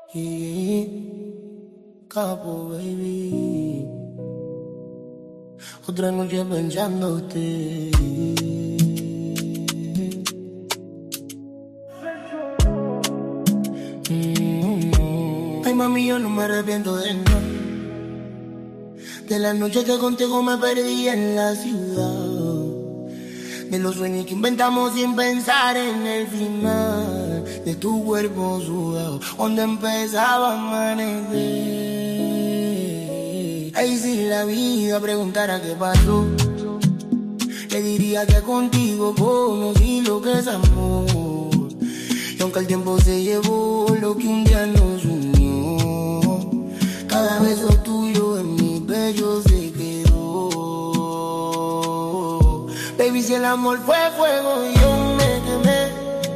Capo, baby. Otra noche pensándote. Ay, mami, yo no me arrepiento de nada. De la noche que contigo me perdí en la ciudad. De los sueños que inventamos sin pensar en el final. De tu cuerpo sudado, donde empezaba a amanecer. Ay, si la vida preguntara qué pasó, le diría que contigo conocí lo que es amor. Y aunque el tiempo se llevó lo que un día nos unió, cada beso tuyo en mi pecho se quedó. Baby, si el amor fue fuego, yo me quemé,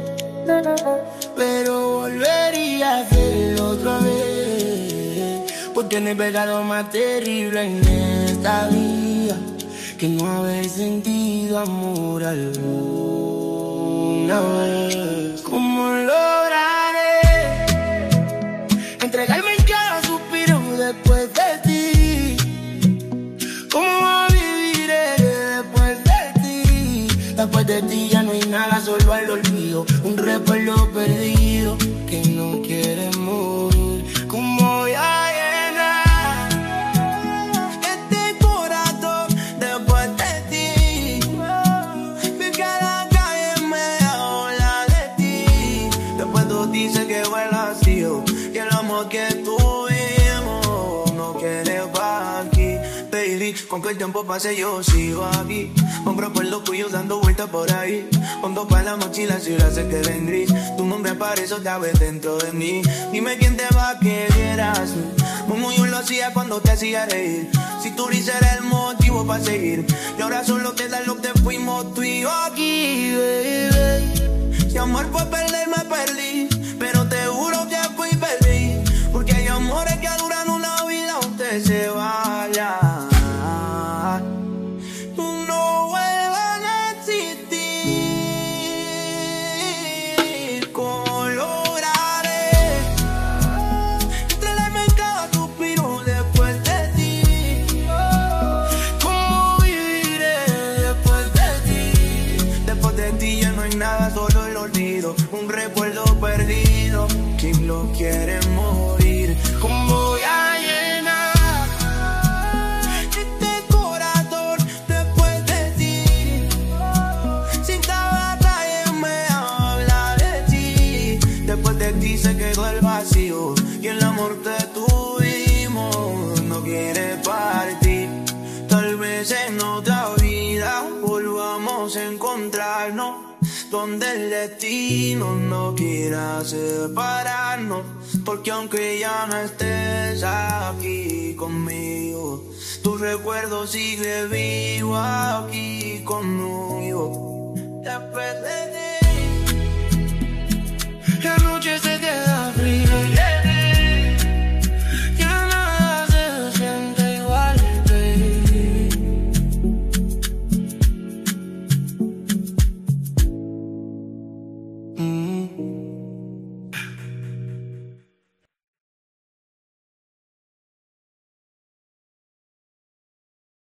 pero volvería a hacerlo otra vez. Porque no hay pecado más terrible en esta vida que no haber sentido amor alguna vez. ¿Cómo lograré entregarme en cada suspiro después de ti? ¿Cómo viviré después de ti? Después de ti ya no hay nada, solo el olvido, un recuerdo perdido que no quiere morir. ¿Cómo voy a llenar este corazón después de ti? Vi que la calle me habla de ti. Después tú dices que fue vacío y el amor que tuvimos no quiere pa' aquí. Baby, con que el tiempo pase yo sigo aquí, con recuerdos tuyos dando vueltas por ahí. Hondo pa' la mochila si la se queda en gris. Tu nombre aparece otra vez dentro de mí. Dime quién te va a querer así, como yo lo hacía cuando te hacía reír. Si tu risa era el motivo para seguir, y ahora solo queda lo que fuimos tú y yo aquí, baby. Si amor fue perder, me perdí, pero te juro que fui feliz. Porque hay amores que duran una vida, usted se vaya. No vuelvan a existir. ¿Cómo lograré entregarme en cada suspiro después de ti? ¿Cómo viviré después de ti? Después de ti ya no hay nada, solo el olvido, un recuerdo perdido. ¿Quién lo quiere morir? ¿Cómo voy a llenar este corazón después de ti? Si cada calle me habla de ti. Después de ti se quedó el vacío y el amor que tuvimos no quiere partir. Tal vez en otra vida volvamos a encontrarnos, donde el destino no quiera separarnos. Porque aunque ya no estés aquí conmigo, tu recuerdo sigue vivo aquí conmigo.